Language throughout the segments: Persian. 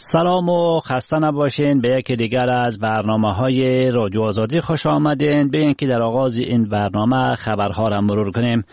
سلام و خسته نباشین. به یکی دیگر از برنامه‌های رادیو آزادی خوش آمدین. به اینکه در آغاز این برنامه خبرها را مرور کنیم.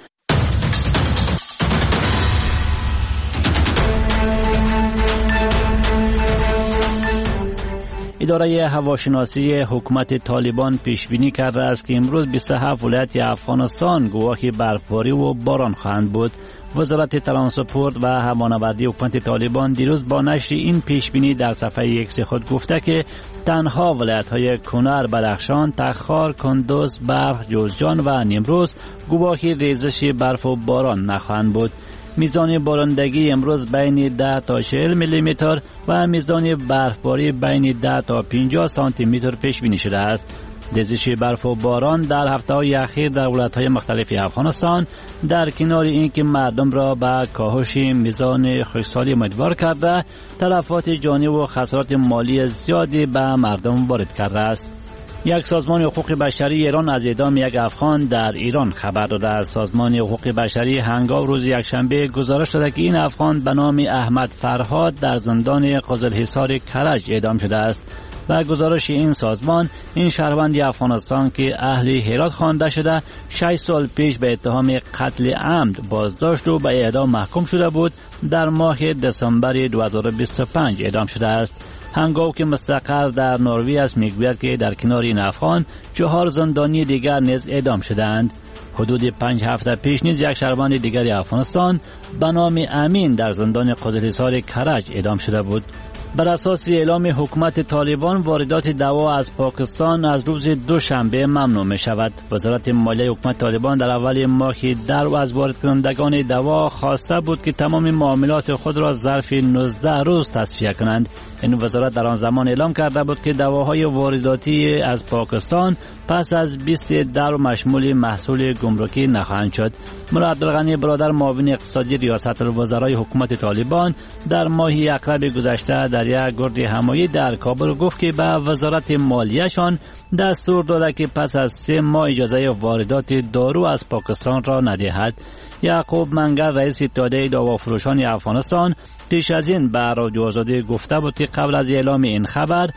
اداره هواشناسی حکومت طالبان پیش بینی کرده است که امروز 27 ولایت افغانستان گواهی برفباری و باران خواهند بود. وزارت ترانسپورت و هوانوردی حکومت طالبان دیروز با نشر این پیش بینی در صفحه ایکس خود گفته که تنها ولایت‌های کنر، بدخشان، تخار، کندوز، بلخ، جوزجان و نیمروز گواهی ریزش برف و باران نخواهند بود. میزان بارندگی امروز بین 10 تا 40 میلی متر و میزان برفباری بین 10 تا 50 سانتی متر پیش بینی شده است. ریزش برف و باران در هفته‌های اخیر در ولایت‌های مختلف افغانستان در کنار اینکه مردم را به کاهش میزان خشکسالی امیدوار کرده، تلفات جانی و خسارات مالی زیادی به مردم وارد کرده است. یک سازمان حقوق بشری ایران از اعدام یک افغان در ایران خبر داده است. سازمان حقوق بشری هنگام روز یکشنبه گزارش داده که این افغان به نام احمد فرهاد در زندان قزلحصار کرج اعدام شده است. و گزارش این سازمان، این شهروند افغانستان که اهل هرات خوانده شده 6 سال پیش به اتهام قتل عمد بازداشت و به اعدام محکوم شده بود، در ماه دسامبر 2025 اعدام شده است. هنگامی که مستقر در نروژ است میگوید که در کنار این افغان 4 زندانی دیگر نیز اعدام شدند. حدود 5 هفته پیش نیز یک شهروند دیگر افغانستان به نام امین در زندان قزلحصار کرج اعدام شده بود. بر اساس اعلام حکومت طالبان واردات دوا از پاکستان از روز دوشنبه ممنوع می شود. وزارت مالیه حکومت طالبان در اول ماه در از وارد کنندگان دوا خواسته بود که تمام معاملات خود را ظرف 19 روز تصفیه کنند. این وزارت در آن زمان اعلام کرده بود که دواهای وارداتی از پاکستان پس از 20 در مشمول محصول گمرکی نخواهند شد. مولا عبدالغنی برادر معاون اقتصادی ریاست الوزرای حکومت طالبان در ماه اکرب گذشته در یک گرد همایی در کابل گفت که به وزارت مالیه‌شان دستور داده که پس از 3 ماه اجازه واردات دارو از پاکستان را ندهد. یعقوب منگر رئیس اتحادیه دوافروشان افغانستان پیش از این به رادیو آزادی گفته بود که قبل از اعلام این خبر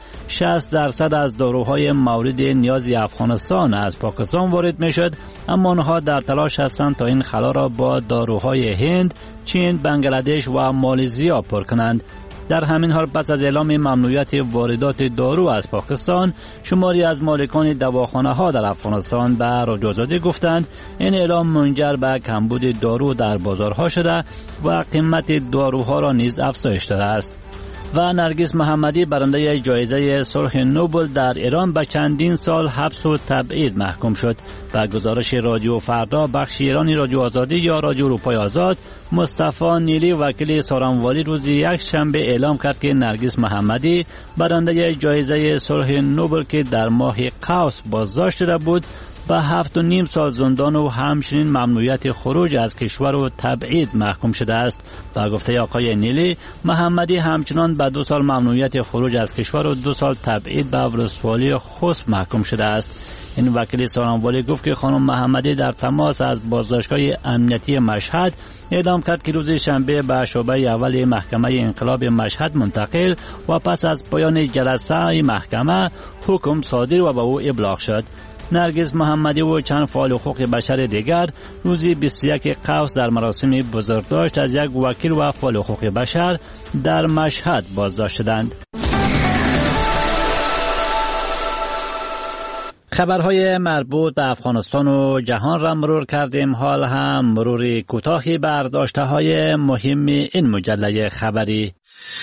60% از داروهای مورد نیاز افغانستان از پاکستان وارد می شد، اما آنها در تلاش هستند تا این خلا را با داروهای هند، چین، بنگلادش و مالزیا پر کنند. در همین حال پس از اعلام ممنوعیت واردات دارو از پاکستان، شماری از مالکان دواخانه ها در افغانستان به رادیو آزادی گفتند این اعلام منجر به کمبود دارو در بازارها شده و قیمت داروها را نیز افزایش داده است. و نرگس محمدی برنده جایزه صلح نوبل در ایران به چندین سال حبس و تبعید محکوم شد. به گزارش رادیو فردا بخش ایرانی رادیو آزادی یا رادیو اروپای آزاد، مصطفی نیلی وکیل سارنوالی روز یک شنبه اعلام کرد که نرگس محمدی برنده جایزه صلح نوبل که در ماه قوس بازداشت شده بود به 7.5 سال زندان و همچنین ممنوعیت خروج از کشور و تبعید محکوم شده است. با گفته آقای نیلی، محمدی همچنان به 2 سال ممنوعیت خروج از کشور و 2 سال تبعید به ولسوالی خسب محکوم شده است. این وکیل سارنوالی گفت که خانم محمدی در تماس از بازداشتگاه امنیتی مشهد اعلام کرد که روز شنبه به شعبه اول محکمه انقلاب مشهد منتقل و پس از پایان جلسه محکمه حکم صادر و به او ابلاغ شد. نرگس محمدی و چند فعال حقوق بشر دیگر روز 21 قوس در مراسم بزرگداشت از یک وکیل و فعال حقوق بشر در مشهد بازداشت شدند. خبرهای مربوط به افغانستان و جهان را مرور کردیم. حال هم مروری کوتاهی بر داشته‌های مهم این مجله خبری.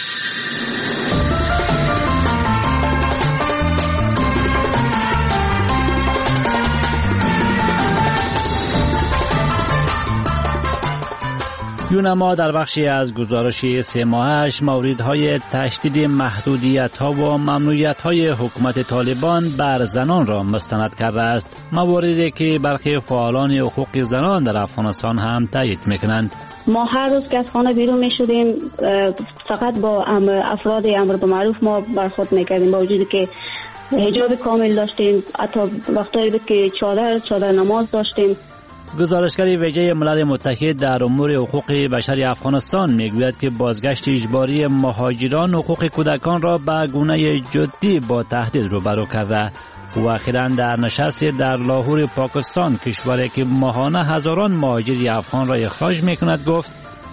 یونما در بخشی از گزارش 3 ماهش موردهای تشدید محدودیت‌ها و ممنوعیت‌های حکومت طالبان بر زنان را مستند کرده است، مواردی که برخی فعالان حقوق زنان در افغانستان هم تایید می‌کنند. ما هر روز که از خانه بیرون می‌شدیم فقط با افراد امر به معروف ما برخورد می‌کردیم، با وجودی که حجاب کامل داشتیم، حتی وقتایی بود که چادر نماز داشتیم گزارشگر ویژه ملل متحد در امور حقوق بشر افغانستان میگوید که بازگشت اجباری مهاجران حقوق کودکان را به گونه جدی با تهدید روبرو کرده. و اخیراً در نشستی در لاهور پاکستان، کشوری که ماهانه هزاران مهاجر افغان را اخراج میکند، گفت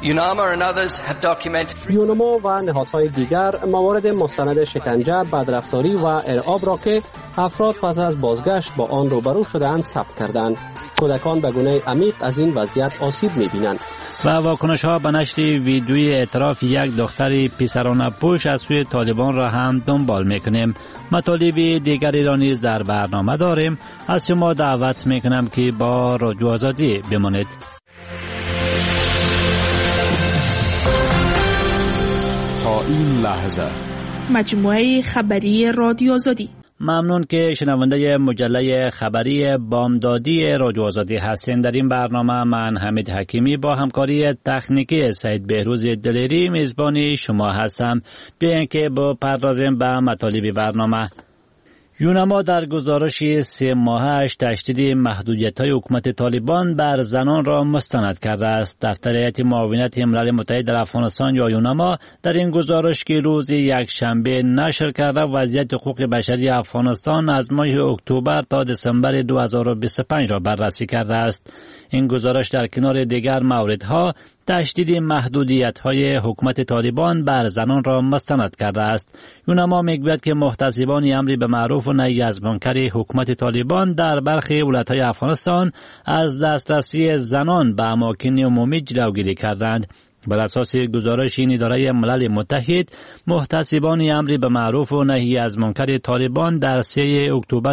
یونما و نهادهای دیگر موارد مستند شکنجه، بدرفتاری و ارعاب را که افراد پس از بازگشت با آن روبرو شده‌اند ثبت کردند. کودکان به گونه عمیق از این وضعیت آسیب می‌بینند. و واکنش‌ها به نشر ویدیوی اعتراف یک دختر پسرانه پوش از سوی طالبان را هم دنبال می‌کنیم. مطالب دیگری را نیز در برنامه داریم. از شما دعوت می‌کنم که با رادیو آزادی بمانید. تا این لحظه مجموعه خبری رادیو آزادی. ممنون که شنونده مجله خبری بامدادی رادیو آزادی هستین. در این برنامه من حمید حکیمی با همکاری تکنیکی سید بهروز دلیری میزبان شما هستم. بیاین که بپردازیم به مطالب برنامه. یونما در گزارش 3 ماهش تشدید محدودیت‌های حکومت طالبان بر زنان را مستند کرده است. دفتر هیئت معاونت ملل متحد در افغانستان یا یونما در این گزارش که روز یکشنبه نشر کرده وضعیت حقوق بشری افغانستان از ماه اکتبر تا دسامبر 2025 را بررسی کرده است. این گزارش در کنار دیگر موردها تشدید محدودیت‌های حکومت طالبان بر زنان را مستند کرده است. یونما میگوید که محتسبان امر به معروف و نهی از منکر حکومت طالبان در برخی ولایت‌های افغانستان از دسترسی زنان به اماکن عمومی جلوگیری کردند. بر اساس گزارش این اداره ملل متحد، محتسبان امر به معروف و نهی از منکر طالبان در 3 اکتبر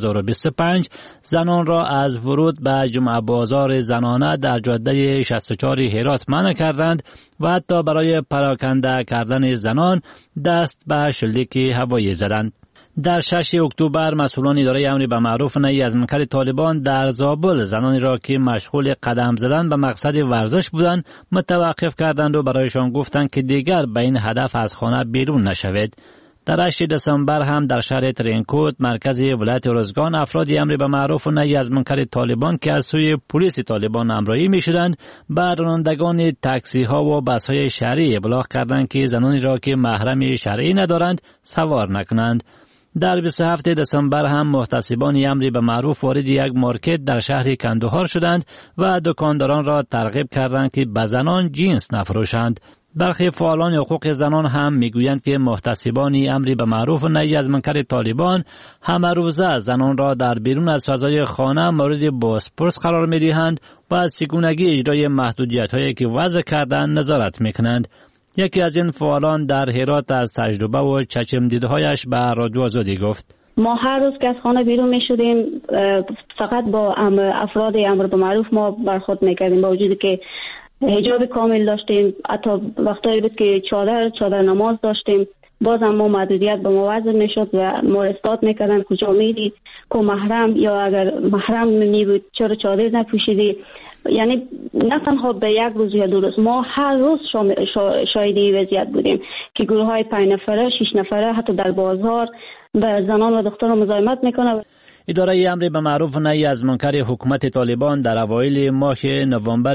2025 زنان را از ورود به جمعه بازار زنانه در جاده 64 هرات منع کردند و حتی برای پراکنده کردن زنان دست به شلیک هوایی زدند. در 6 اکتبر مسئولان اداره امر به معروف و نهی از منکر طالبان در زابل زنانی را که مشغول قدم زدن به مقصد ورزش بودند متوقف کردند و برایشان گفتند که دیگر به این هدف از خانه بیرون نشوید. در 8 دسامبر هم در شهر ترینکوت مرکز ولایت ارزگان افرادی امر به معروف و نهی از منکر طالبان که از سوی پلیس طالبان همراهی می‌شدند به رانندگان تاکسی ها و بس های شهری ابلاغ کردند که زنانی را که محرم شرعی ندارند سوار نکنند. در 27 دسامبر هم محتسبان امر به معروف وارد یک مارکت در شهر کندهار شدند و دکانداران را ترغیب کردند که به زنان جنس نفروشند. برخی فعالان حقوق زنان هم میگویند که محتسبان امر به معروف و نهی از منکر طالبان همه روزه زنان را در بیرون از فضای خانه مورد بازپرس قرار میدهند و از چگونگی اجرای محدودیت‌هایی که وضع کردند نظارت میکنند. یکی از این فعالان در هرات از تجربه و چشم دیدهایش به رادیو آزادی گفت: ما هر روز که از خانه بیرون می شدیم فقط با افراد امر به معروف ما برخورد میکردیم، با وجودی که حجاب کامل داشتیم، حتی وقتایی بود که چادر نماز داشتیم، باز هم ما محدودیت به ما وضع میشد و ما اثبات میکردن کجا میری، که محرم یا اگر محرم می بود چرا چادر نپوشیدی. یعنی نه تنها به یک روز یا 2 روز، ما هر روز شاهد این وضعیت بودیم که گروه های 5 نفره 6 نفره حتی در بازار به زنان و دختران مزاحمت میکنه. اداره امر به معروف و نهی از منکر حکومت طالبان در اوایل ماه نوامبر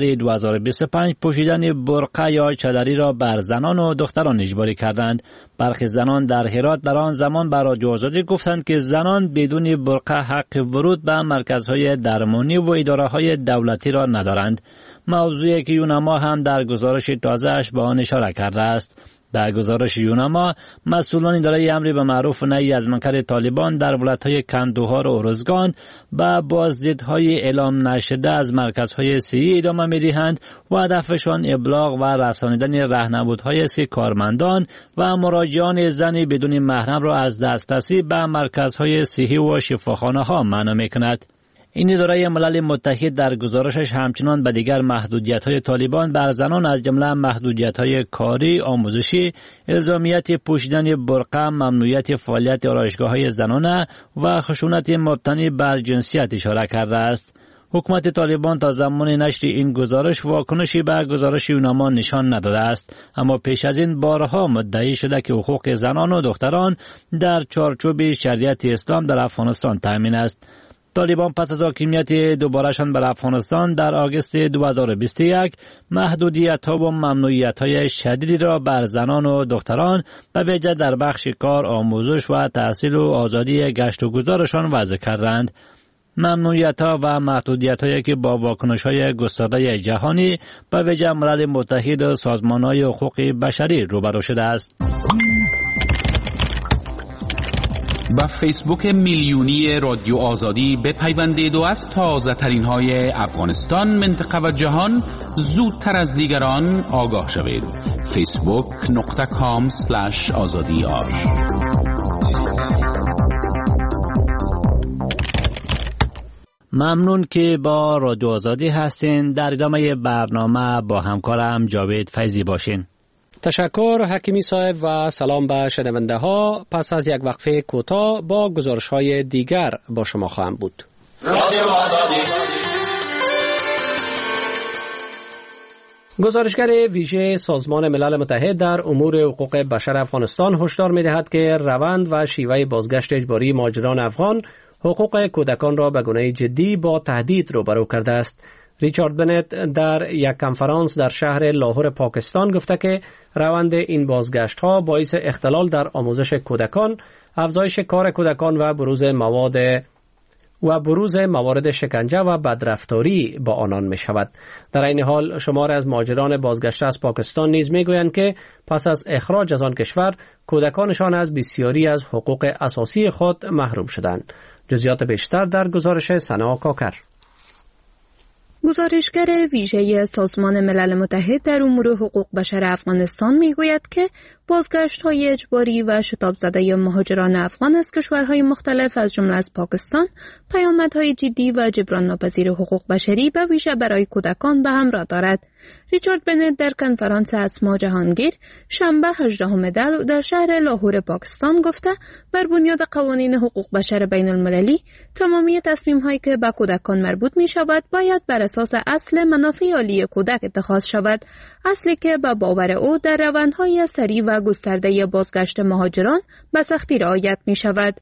2025 پوشیدن برقع یا چادری را بر زنان و دختران اجباری کردند. برخی زنان در هرات در آن زمان بر رادیو آزادی گفتند که زنان بدون برقع حق ورود به مرکزهای درمانی و اداره‌های دولتی را ندارند. موضوعی که یونما هم در گزارش تازه‌اش به آن اشاره کرده است. در گزارش یونما مسئولان اداره امر به معروف و نهی از منکر طالبان در ولایت‌های کندهار و ارزگان به بازدیدهای اعلام نشده از مرکزهای صحی ادامه می‌دهند و هدفشان ابلاغ و رسانیدن راهنمودهای کارمندان و مراجعان زن بدون محرم را از دسترسی به مرکزهای صحی و شفاخانه‌ها منع می‌کند. این اداره ملل متحد در گزارشش همچنان به دیگر محدودیت‌های طالبان بر زنان از جمله محدودیت‌های کاری، آموزشی، الزامیت پوشیدن برقع، ممنوعیت فعالیت آرایشگاه‌های زنانه و خشونت مبتنی بر جنسیت اشاره کرده است. حکومت طالبان تا زمان نشر این گزارش واکنشی به گزارش یونما نشان نداده است، اما پیش از این بارها مدعی شده که حقوق زنان و دختران در چارچوب شریعت اسلام در افغانستان تامین است. طالبان پس از حاکمیت دوبارهشان بر افغانستان در آگوست 2021 محدودیت‌ها و ممنوعیت‌های شدیدی را بر زنان و دختران به ویژه در بخش کار، آموزش و تحصیل و آزادی گشت و گذارشان وضع کردند. ممنوعیت‌ها و محدودیت‌هایی که با واکنش‌های گسترده جهانی به ویژه ملل متحد و سازمان‌های حقوق بشری روبرو شده است. با فیسبوک میلیونی رادیو آزادی بپیوندید و از تازه ترین های افغانستان، منطقه و جهان زودتر از دیگران آگاه شوید. facebook.com/azadi.ir. ممنون که با رادیو آزادی هستین. در ادامه برنامه با همکارم جاوید فیضی باشین. تشکر حکیمی صاحب و سلام به شنونده ها. پس از یک وقفه کوتاه با گزارش های دیگر با شما خواهم بود. رادیو آزادی. گزارشگر ویژه سازمان ملل متحد در امور حقوق بشر افغانستان هشدار می‌دهد که روند و شیوه بازگشت اجباری مهاجران افغان حقوق کودکان را به گونه جدی با تهدید روبرو کرده است. ریچارد بنت در یک کنفرانس در شهر لاهور پاکستان گفته که روند این بازگشت ها باعث اختلال در آموزش کودکان، افزایش کار کودکان و بروز موارد شکنجه و بدرفتاری با آنان می شود. در این حال شمار از مهاجران بازگشته از پاکستان نیز می گویند که پس از اخراج از آن کشور کودکانشان از بسیاری از حقوق اساسی خود محروم شدند. جزئیات بیشتر در گزارش سنا کاکر. گزارشگر ویژه سازمان ملل متحد در امور حقوق بشر افغانستان میگوید که بازگشت‌های اجباری و شتاب زده مهاجران افغان از کشورهای مختلف از جمله از پاکستان پیامدهای جدی و جبران ناپذیر حقوق بشری به ویژه برای کودکان به همراه دارد. ریچارد بنت در کنفرانس اسما جهانگیر شنبه 18 دی در شهر لاهور پاکستان گفته بر بنیاد قوانین حقوق بشر بین المللی تمامی تصمیم‌هایی که به کودکان مربوط می‌شود باید بر اساس اصل منافع عالی کودک اتخاذ شود، اصلی که به باور او در روندهای سریع و گسترده بازگشت مهاجران به سختی رعایت می‌شود.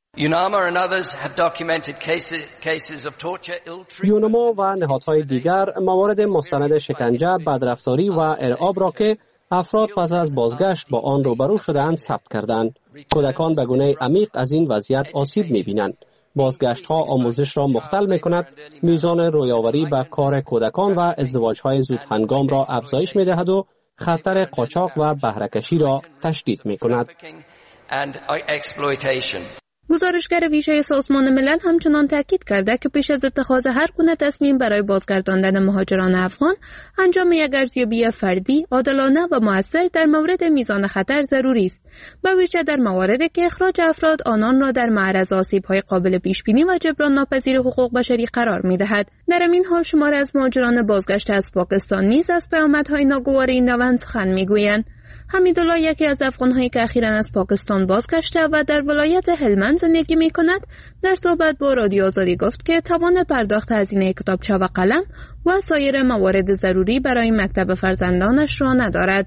یونما و نهادهای دیگر موارد مستند شکنجه، بدرفتاری و ارعاب را که افراد پس از بازگشت با آن روبرو شده‌اند ثبت کردند. کودکان به گونه عمیق از این وضعیت آسیب می‌بینند. بازگشت‌ها آموزش را مختل می‌کند، میزان رویاوری به کار کودکان و ازدواج‌های زود هنگام را افزایش می‌دهد و خطر قاچاق و بهره‌کشی را تشدید می‌کند. گزارشگر ویژه سازمان ملل همچنان تاکید کرده که پیش از اتخاذ هر گونه تصمیم برای بازگرداندن مهاجران افغان، انجام یک ارزیابی فردی، عادلانه و مؤثر در مورد میزان خطر ضروری است، به ویژه در مواردی که اخراج افراد آنان را در معرض آسیب‌های قابل پیش‌بینی و جبران ناپذیر حقوق بشری قرار می‌دهد. در این حال شمار از مهاجران بازگشته از پاکستان نیز از پیامدهای ناگوار این روند سخن می‌گویند. حمیدالله، یکی از افغان‌هایی که اخیراً از پاکستان بازگشته و در ولایت هلمند زندگی می‌کند، در صحبت با رادیو آزادی گفت که توان پرداخت هزینه کتابچه و قلم و سایر موارد ضروری برای مکتب فرزندانش را ندارد.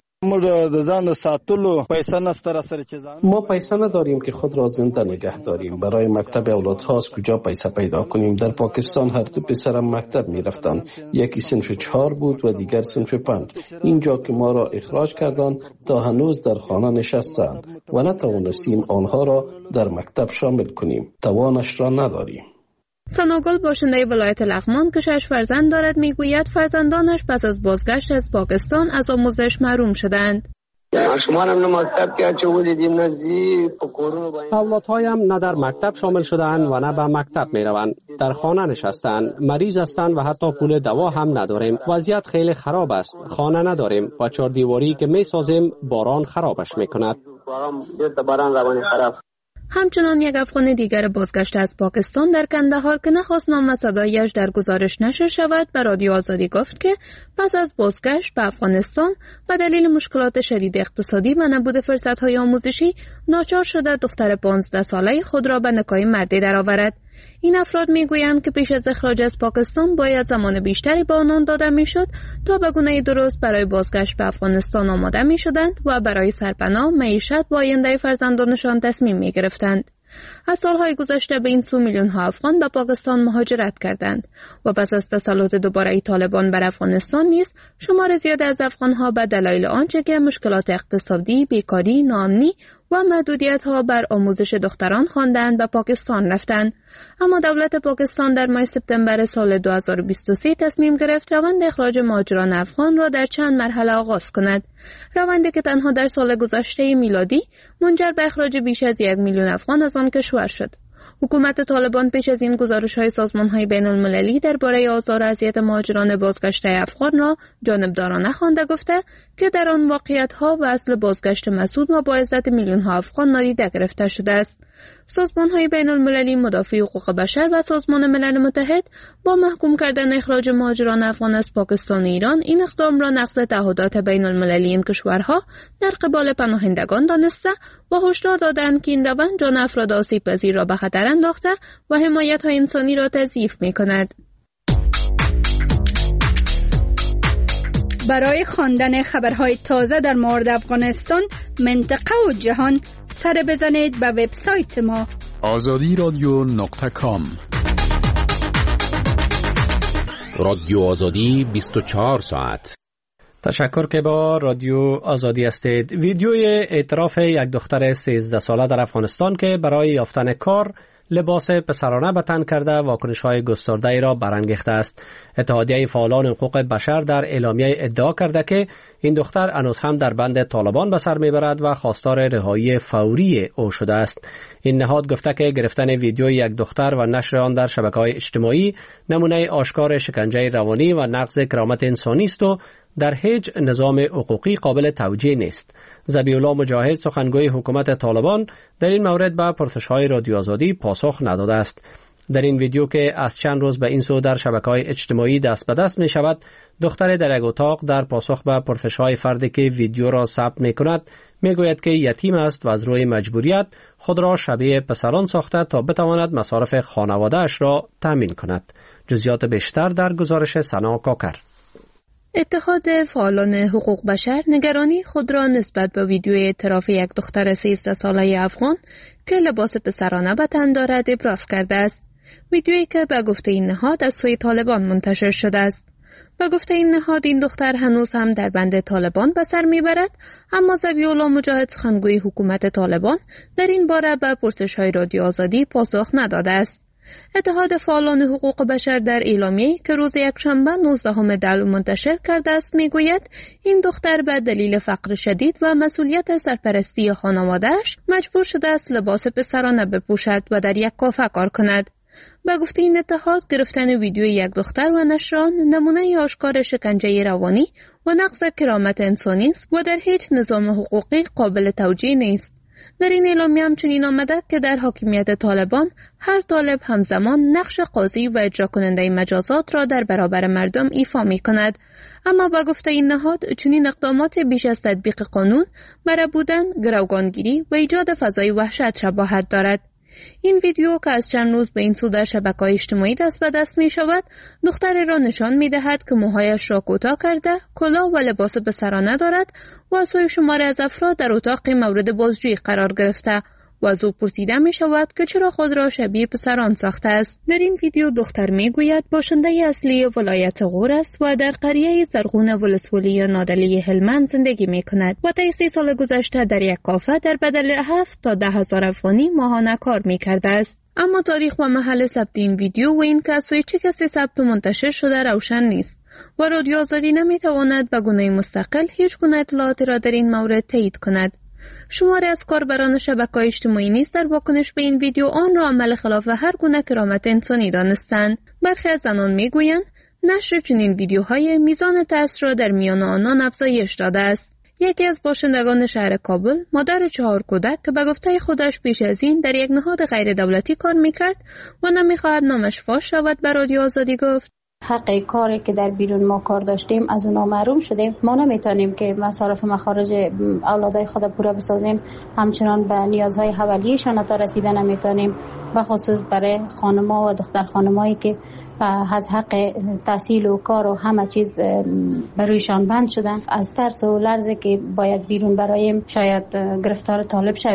ما پیسه نداریم که خود را زنده نگه داریم. برای مکتب اولادها از کجا پیسه پیدا کنیم؟ در پاکستان هر دو پسرم مکتب می رفتند. یکی صنف 4 بود و دیگر صنف 5. اینجا که ما را اخراج کردند تا هنوز در خانه نشستند و نتوانستیم آنها را در مکتب شامل کنیم. توانش را نداریم. سناگل، باشنده ولایت لغمان که 6 فرزند دارد، میگوید فرزندانش پس از بازگشت از پاکستان از آموزش محروم شدند. اولادهایم نه در مکتب شامل شدند و نه به مکتب می روند. در خانه نشستند، مریض هستند و حتی پول دوا هم نداریم. وضعیت خیلی خراب است. خانه نداریم و 4 دیواری که می سازیم باران خرابش می کند. همچنان یک افغان دیگر بازگشته از پاکستان در کندهار که نخواست نام و صدایش در گزارش نشر شود به رادیو آزادی گفت که پس از بازگشت به افغانستان به دلیل مشکلات شدید اقتصادی و نبود فرصت‌های آموزشی ناچار شده دختر 15 ساله خود را به نکاح مردی درآورد. این افراد میگویند که پیش از اخراج از پاکستان باید زمان بیشتری به آنان داده میشد تا به گونه درست برای بازگشت به افغانستان آماده میشدند و برای سرپناه، معیشت و آینده فرزندانشان تصمیم میگرفتند. از سالهای گذشته به این سو میلیون ها افغان به پاکستان مهاجرت کردند و پس از تسلط دوباره طالبان بر افغانستان نیز شمار زیاد از افغان ها به دلایل آنچه که مشکلات اقتصادی، بیکاری، ناامنی و محدودیت‌ها بر آموزش دختران خواندند به پاکستان رفتند. اما دولت پاکستان در ماه سپتامبر سال 2023 تصمیم گرفت روند اخراج مهاجران افغان را در چند مرحله آغاز کند. روندی که تنها در سال گذشته میلادی منجر به اخراج بیش از 1 میلیون افغان از آن کشور شد. حکومت طالبان پیش از این گزارش‌های سازمان‌های بین‌المللی درباره آزار و اذیت مهاجران بازگشته افغان را جانبدارانه خوانده گفته که در آن واقعیت‌ها و اصل بازگشت مسعود و با عزت میلیون‌ها افغان نادیده گرفته شده است. سازمان‌های بین‌المللی مدافع حقوق بشر و سازمان ملل متحد با محکوم کردن اخراج مهاجران افغان از پاکستان و ایران این اقدام را نقض تعهدات بین‌المللی این کشورها در قبال پناهندگان دانسته و هشدار دادند که این روند جان افراد آسیب‌پذیر را به خطر انداخته و حمایت‌های انسانی را تضعیف می‌کند. برای خواندن خبرهای تازه در مورد افغانستان، منطقه و جهان سر بزنید به وبسایت ما azadiradio.com. رادیو آزادی 24 ساعت. تشکر که با رادیو آزادی هستید. ویدیوی اعتراف یک دختر 13 ساله در افغانستان که برای یافتن کار لباس پسرانه به تن کرده واکنش‌های گسترده‌ای را برانگیخته است. اتحادیه فعالان حقوق بشر در اعلامیه ادعا کرده که این دختر هنوز هم در بند طالبان به سر میبرد و خواستار رهایی فوری او شده است. این نهاد گفته که گرفتن ویدیوی یک دختر و نشر آن در شبکه‌های اجتماعی نمونه آشکار شکنجه روانی و نقض کرامت انسانی است و در هیچ نظام حقوقی قابل توجیه نیست. ذبیح الله مجاهد سخنگوی حکومت طالبان در این مورد به پرسش‌های رادیو آزادی پاسخ نداده است. در این ویدیو که از چند روز به این سو در شبکه‌های اجتماعی دست به دست می شود، دختر در یک اتاق در پاسخ به پرسش‌های فردی که ویدیو را ثبت می کند می گوید که یتیم است و از روی مجبوریت خود را شبیه پسران ساخته تا بتواند مصارف خانواده‌اش را تامین کند. جزئیات بیشتر در گزارش سنا کاکر. اتحاد فعالان حقوق بشر نگرانی خود را نسبت به ویدیوی اعتراف یک دختر 13 ساله افغان که لباس پسرانه به تن دارد ابراز کرده است. ویدیویی که به گفته این نهاد از سوی طالبان منتشر شده است. به گفته این نهاد این دختر هنوز هم در بند طالبان به سر میبرد، اما ذبیح الله مجاهد سخنگوی حکومت طالبان در این باره به پرسش‌های رادیو آزادی پاسخ نداده است. اتحاد فعالان حقوق بشر در اعلامیه‌ای که روز یکشنبه 19 دلو منتشر کرده است میگوید این دختر به دلیل فقر شدید و مسئولیت سرپرستی خانواده‌اش مجبور شده است لباس پسرانه بپوشد و در یک کافه کار کند. به گفته این اتحاد گرفتن ویدیوی یک دختر و نشر آن نمونه آشکار شکنجه روانی و نقض کرامت انسانی است و در هیچ نظام حقوقی قابل توجیه نیست. در این اعلامیه همچنین آمده که در حاکمیت طالبان هر طالب همزمان نقش قاضی و اجرا کننده مجازات را در برابر مردم ایفا می کند. اما با گفته این نهاد چنین اقدامات بیش از تطبیق قانون، بره بودن، گروگانگیری و ایجاد فضای وحشت شباهت دارد. این ویدیو که از چند روز به این سو در شبکه‌های اجتماعی دست به دست می شود، دختری را نشان می دهد که موهایش را کوتاه کرده، کلاه و لباس پسرانه دارد و از سوی شماری از افراد در اتاق مورد بازجویی قرار گرفته و از او پرسیده می شود که چرا خود را شبیه پسران ساخته است. در این ویدیو دختر می گوید باشنده اصلی ولایت غور است و در قریه زرغون ولسوالی نادلی هلمند زندگی می کند و طی 3 سال گذشته در یک کافه در بدل 7 تا 10,000 افغانی ماهانه کار می کرده است. اما تاریخ و محل ثبت این ویدیو و این که از سوی چه کسی ثبت و منتشر شده روشن نیست و رادیو آزادی نمی تواند به گونه مستقل هیچ گونه اطلاعاتی را در این مورد تایید کند. شماری از کاربران شبکه‌های اجتماعی نیز در واکنش به این ویدیو آن را عمل خلاف هر گونه کرامت انسانی دانستند. برخی از زنان میگویند نشر چنین ویدیوهای میزان ترس را در میان آنان افزایش داده است. یکی از باشندگان شهر کابل، مادر 4 کودک که به گفته خودش پیش از این در یک نهاد غیر دولتی کار میکرد و نمیخواهد نامش فاش شود، به رادیو آزادی گفت حق کاری که در بیرون ما کار داشتیم از اونا محروم شدیم. ما نمیتونیم که مصارف مخارج اولادای خود پورا بسازیم، همچنان به نیازهای اولیه‌شان تا رسیدن نمیتونیم، به خصوص برای خانم‌ها و دختر خانمایی که از حق تحصیل و کار و همه چیز برویشان بند شدن. از ترس و لرزه که باید بیرون برایم شاید گرفتار طالب شویم.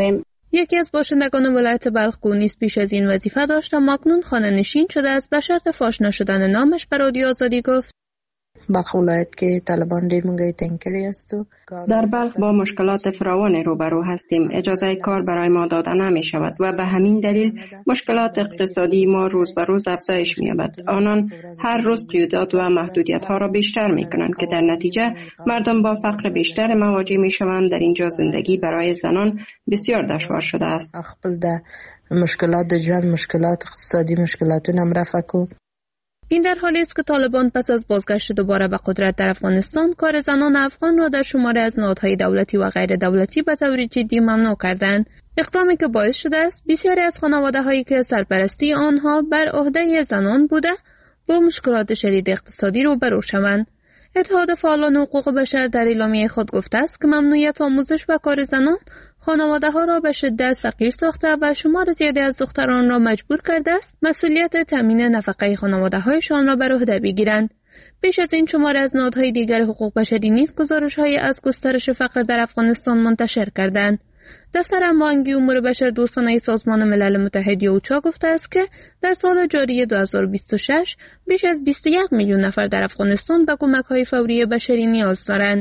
یکی از باشندگان ولایت بلخ نیز پیش از این وظیفه داشت و مکنون خانه نشین شده است و شرط فاش نشدن نامش به رادیو آزادی گفت: بلخ ولایت که طالبان ډیر مونږه تنگ کړی است. در بلخ با مشکلات فراوان روبرو هستیم. اجازه کار برای ما داده نمی شود و به همین دلیل مشکلات اقتصادی ما روز به روز افزایش می یابد. آنان هر روز قیودات و محدودیت ها را بیشتر می کنند که در نتیجه مردم با فقر بیشتر مواجه می شوند. در اینجا زندگی برای زنان بسیار دشوار شده است. خپل د مشکلات د ژوند مشکلات اقتصادی مشکلاتونه هم رفع کو. این در حالی است که طالبان پس از بازگشت دوباره به قدرت در افغانستان کار زنان افغان را در شماره از نهادهای دولتی و غیر دولتی به طور جدی ممنوع کردند، اقدامی که باعث شده است بسیاری از خانواده‌هایی که سرپرستی آنها بر عهده زنان بوده با مشکلات شدید اقتصادی روبرو شوند. اتحاد فعالان حقوق بشر در اعلامیه خود گفته است که ممنوعیت آموزش و کار زنان خانواده‌ها را به شدت فقیر ساخته و شمار زیادی از دختران را مجبور کرده است مسئولیت تامین نفقه خانواده‌هایشان را بر عهده بگیرند. بیش از این شمار از نهادهای دیگر حقوق بشری نیز گزارش‌هایی از گسترش فقر در افغانستان منتشر کردند. دفتر هماهنگی امور بشر دوستانه سازمان ملل متحد اوچا گفته است که در سال جاری 2026 بیش از 21 میلیون نفر در افغانستان به کمک‌های فوری بشری نیاز دارند.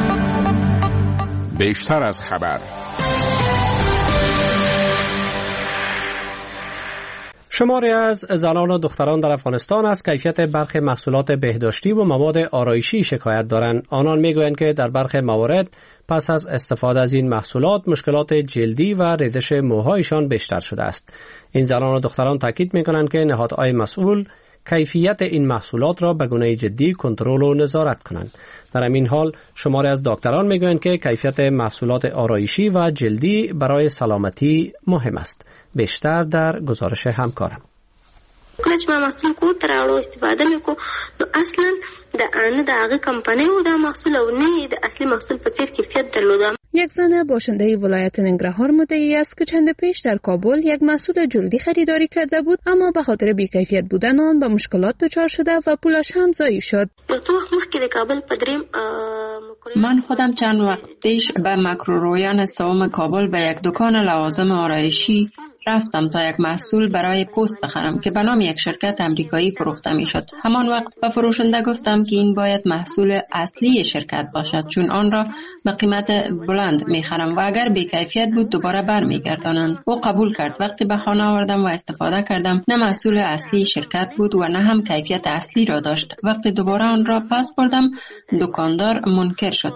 بیشتر از خبر. شماری از زنان و دختران در افغانستان از کیفیت برخی محصولات بهداشتی و مواد آرایشی شکایت دارند. آنان میگویند که در برخی موارد پس از استفاده از این محصولات مشکلات جلدی و ریزش موهایشان بیشتر شده است. این زنان و دختران تاکید میکنند که نهادهای مسئول کیفیت این محصولات را به گونه جدی کنترل و نظارت کنند. در همین حال شماری از دکتران میگویند که کیفیت محصولات آرایشی و جلدی برای سلامتی مهم است. بیشتر در گزارش همکارم. کله چې ما محصول کو تراوړو استفاده میکو نو اصلا د هغه کمپنۍ و د محصول او نه د اصلي محصول په څیر کیفیت درلوده. یک زن باشنده ولایت ننگرهار مدعی است که چند پیش در کابل یک محصول جلدی خریداری کرده بود، اما به خاطر بی‌کیفیت بودن آن به مشکلات دچار شده و پولش هم ضایع شد. من خودم چند وقت پیش به مکرورویان سوم کابل به یک دکان لوازم آرایشی رفتم تا یک محصول برای پوست بخرم که به نام یک شرکت امریکایی فروخته می شد. همان وقت به فروشنده گفتم که این باید محصول اصلی شرکت باشد، چون آن را به قیمت بلند می خرم و اگر بی کیفیت بود دوباره بر می گردانند. او قبول کرد. وقتی به خانه آوردم و استفاده کردم نه محصول اصلی شرکت بود و نه هم کیفیت اصلی را داشت. وقتی دوباره آن را پس بردم دکاندار منکر شد.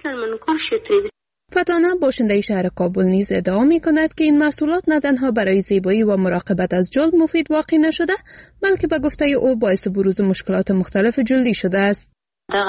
فتانه باشنده شهر کابل نیز ادعا می کند که این محصولات نه تنها برای زیبایی و مراقبت از جلد مفید واقع نشده، بلکه به گفته او باعث بروز مشکلات مختلف جلدی شده است.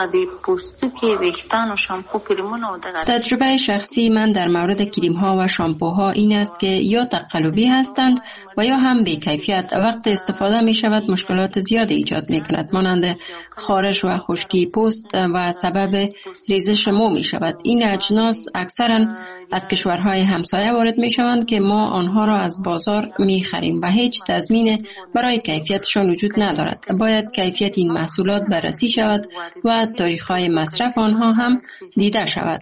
تجربه شخصی من در مورد کریم ها و شامپوها این است که یا تقلبی هستند و یا هم بی کیفیت. وقت استفاده می شود مشکلات زیادی ایجاد می کند، مانند خارش و خشکی پوست و سبب ریزش مو می شود. این اجناس اکثرا از کشورهای همسایه وارد می شوند که ما آنها را از بازار می خریم و هیچ تضمین برای کیفیتشان وجود ندارد. باید کیفیت این محصولات بررسی شود و تاریخ‌های مصرف آنها هم دیده شود.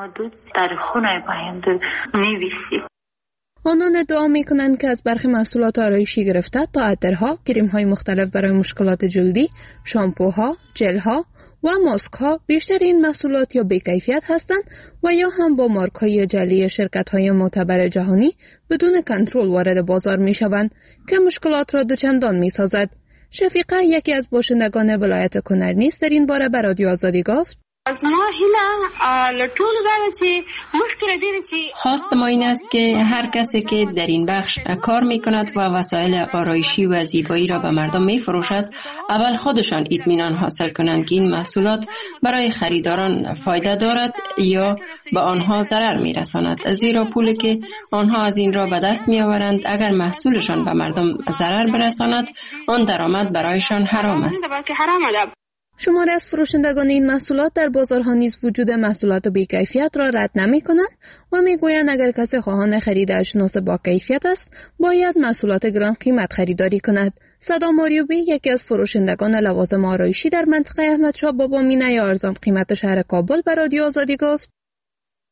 آنان ادعا می‌کنند که از برخی محصولات آرایشی گرفته تا عطرها، کریم‌های مختلف برای مشکلات جلدی، شامپوها، ژل‌ها و ماسک‌ها بیشتر این محصولات یا بی‌کیفیت هستند و یا هم با مارک‌های جعلی شرکت‌های معتبر جهانی بدون کنترل وارد بازار می‌شوند که مشکلات را دوچندان می‌سازد. شفیقه یکی از باشندگان ولایت کنر نیز در این باره به رادیو آزادی گفت: خواست ما این است که هر کسی که در این بخش کار می کند و وسایل آرایشی و زیبایی را به مردم می فروشد اول خودشان اطمینان حاصل کنند که این محصولات برای خریداران فایده دارد یا به آنها ضرر می رساند، زیرا پولی که آنها از این را به دست می آورند اگر محصولشان به مردم ضرر برساند آن درآمد برایشان حرام است. شماری از فروشندگان این محصولات در بازارها نیز وجود محصولات بی‌کیفیت را رد نمی‌کنند و می‌گویند اگر کسی خواهان خرید اجناس با کیفیت است باید محصولات گران قیمت خریداری کند. صدام آریوبی یکی از فروشندگان لوازم آرایشی در منطقه احمدشاه بابا مینه یا ارزان قیمت شهر کابل به رادیو آزادی گفت: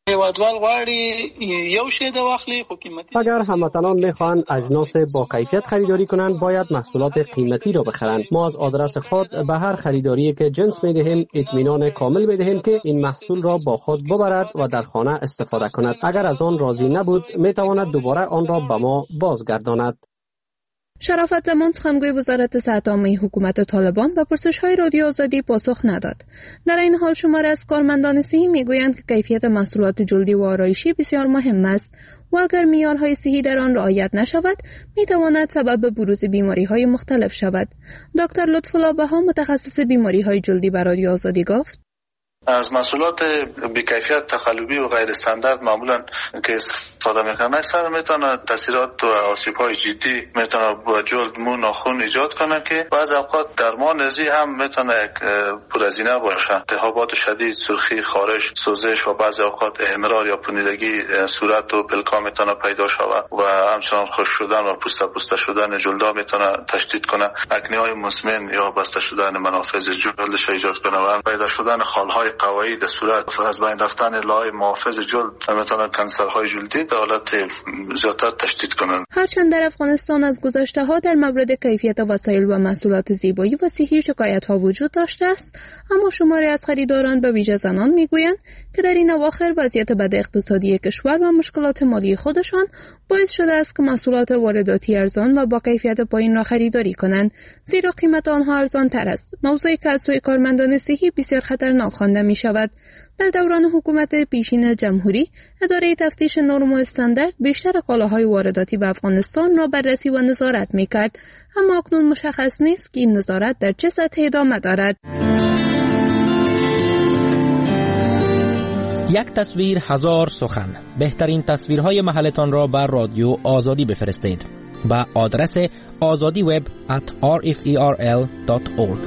هیوادوال غواړي یو شی د واخلي خو قیمتي. اگر هموطنان میخواهند اجناس با کیفیت خریداری کنند باید محصولات قیمتی را بخرند. ما از آدرس خود به هر خریداری که جنس میدهیم اطمینان کامل میدهیم که این محصول را با خود ببرد و در خانه استفاده کند. اگر از آن راضی نبود میتواند دوباره آن را به ما بازگرداند. شرافت زمان سخنگوی وزارت صحت عامه حکومت طالبان به پرسش‌های رادیو آزادی پاسخ نداد. در این حال شماری از کارمندان صحی میگویند که کیفیت محصولات جلدی و آرایشی بسیار مهم است و اگر معیارهای صحی در آن رعایت نشود میتواند سبب بروز بیماری‌های مختلف شود. دکتر لطف‌الله بها متخصص بیماری‌های جلدی به رادیو آزادی گفت: از محصولات بی‌کیفیت تقلبی و غیر استاندارد معمولا که استفاده میکنن اکثر میتونه تاثیرات و آسیب‌های جدی میتونه با جلد، مو، ناخن ایجاد کنه که بعضی اوقات درمان نزی هم میتونه پرهزینه باشه. التهابات شدید، سرخی، خارش، سوزش و بعضی اوقات احمرار یا پوسیدگی صورت و پلکا میتونه پیدا شود و همچنان خشک شدن و پوسته شدن جلدا میتونه تشدید کنه. اکنه‌های مزمن یا بسته شدن منافذ جلدش ایجاد کنه و پیدا شدن خال‌های قوایی در صورت از بین رفتن لای محافظ جلد میتونه کانسرهای جلدی در حالت زیادتر تشدید کنند. هرچند در افغانستان از گذشته‌ها در مورد کیفیت وسایل و محصولات زیبایی و صحی شکایت‌ها وجود داشته است، اما شماری از خریداران به ویژه زنان میگویند که در این اواخر وضعیت بد اقتصادی کشور و مشکلات مالی خودشان باعث شده است که محصولات وارداتی ارزان و با کیفیت پایین را خریداری کنند، زیرا قیمت آنها ارزان‌تر است. موضوعی که از سوی کارمندان صحی بسیار خطرناک خوانده می شود. در دوران حکومت پیشین جمهوری، اداره تفتیش نرم و استاندارد بیشتر کالاهای وارداتی به افغانستان را بررسی و نظارت می کرد، اما اکنون مشخص نیست که این نظارت در چه سطح ادامه دارد. یک تصویر هزار سخن. بهترین تصویرهای محلتان را بر رادیو آزادی بفرستید به آدرس azadiweb@rferl.org.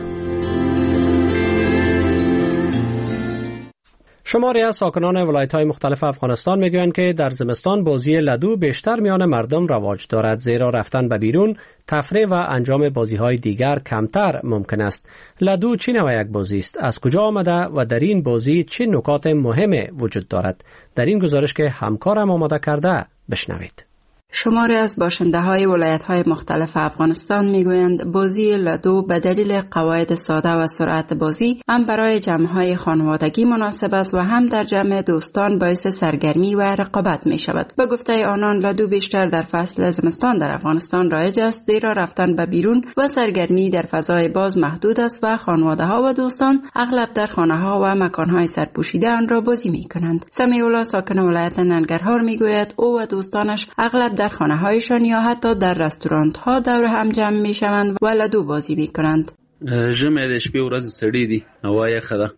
شماری از ساکنان ولایت‌های مختلف افغانستان میگویند که در زمستان بازی لدو بیشتر میان مردم رواج دارد، زیرا رفتن به بیرون، تفریح و انجام بازی‌های دیگر کمتر ممکن است. لدو چه نوع یک بازی است؟ از کجا آمده و در این بازی چه نکات مهم وجود دارد؟ در این گزارش که همکارم آماده کرده بشنوید. شماری از باشنده‌های ولایت‌های مختلف افغانستان می‌گویند بازی لدو به دلیل قواعد ساده و سرعت بازی هم برای جمع‌های خانوادگی مناسب است و هم در جمع دوستان باعث سرگرمی و رقابت می‌شود. به گفته آنان لدو بیشتر در فصل زمستان در افغانستان رایج است، زیرا رفتن به بیرون و سرگرمی در فضای باز محدود است و خانواده‌ها و دوستان اغلب در خانه‌ها و مکان‌های سرپوشیده آن را بازی می‌کنند. سمیع الله ساکن ولایت ننگرهار می‌گوید او و دوستانش اغلب در خانه‌هایشان یا حتی در رستوران‌ها دور هم جمع می‌شوند و لدو بازی می‌کنند. ژمی د شپې ورځ سړې دي، هوا یخه ده.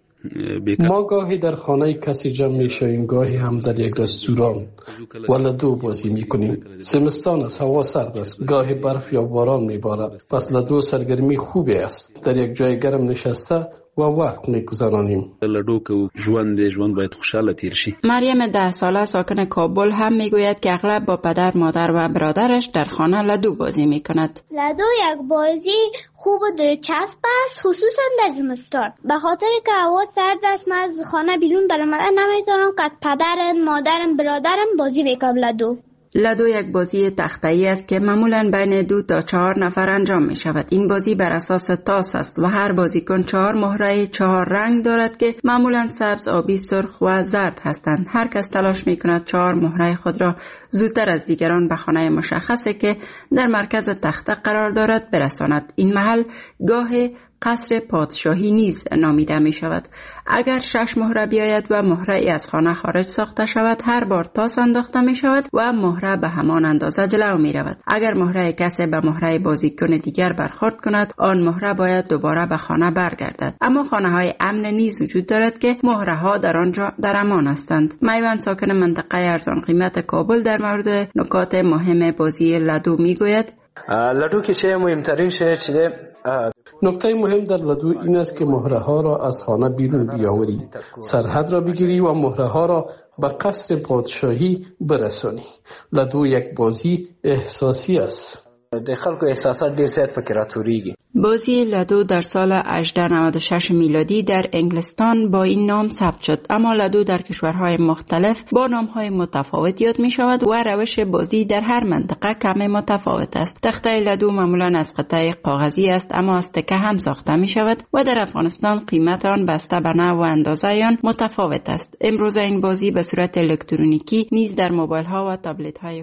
ما گاهی در خانه کسی جمع می‌شویم، گاهی هم در یک رستوران و لدو بازی می‌کنیم. زمستان است، هوا سرد است، گاهی برف یا باران می‌بارد، پس لدو سرگرمی خوبی است. در یک جای گرم نشسته و وقت می‌گذرانیم. لدو که ژوند باید خوشحاله تیر شي. مریم 10 ساله ساکن کابل هم میگوید که اغلب با پدر، مادر و برادرش در خانه لدو بازی میکند. لدو یک بازی خوب و دلچسب است، خصوصا در زمستان. به خاطر که هوا سرد است، من از خانه بیرون برآمدن نمیتونم که پدرم، مادرم، برادرم بازی بکنم لدو. لدو یک بازی تخته‌ای است که معمولاً بین 2 تا 4 نفر انجام می شود. این بازی بر اساس تاس است و هر بازیکن 4 مهره 4 رنگ دارد که معمولاً سبز، آبی، سرخ و زرد هستند. هر کس تلاش می کند 4 مهره خود را زودتر از دیگران به خانه مشخصی که در مرکز تخته قرار دارد برساند. این محل گاه قصر پادشاهی نیز نامیده می شود. اگر 6 مهره بیاید و مهره ای از خانه خارج ساخته شود، هر بار تاس انداخته می شود و مهره به همان اندازه جلو می رود. اگر مهره کسی به مهره بازیکن دیگر برخورد کند، آن مهره باید دوباره به خانه برگردد. اما خانه های امن نیز وجود دارد که مهره ها در آنجا در امان هستند. میوان ساکن منطقه ارزان قیمت کابل در مورد نکات مهم بازی لدو می گوید. لدو که چه مهمترین شده چیه؟ نکته مهم در لدو این است که مهره ها را از خانه بیرون بیاوری، سرحد را بگیری و مهره ها را به قصر پادشاهی برسانی. لدو یک بازی احساسی است. د خلکو احساسات ډیر زیات پکې راټوریږي. بازی لدو در سال 1896 میلادی در انگلستان با این نام ثبت شد، اما لدو در کشورهای مختلف با نامهای متفاوت یاد می شود و روش بازی در هر منطقه کمی متفاوت است. تخته لدو معمولا از قطعه کاغذی است، اما از تکه هم ساخته می شود و در افغانستان قیمت آن بسته به نوع و اندازه آن متفاوت است. امروز این بازی به صورت الکترونیکی نیز در موبایل ها و تبلت های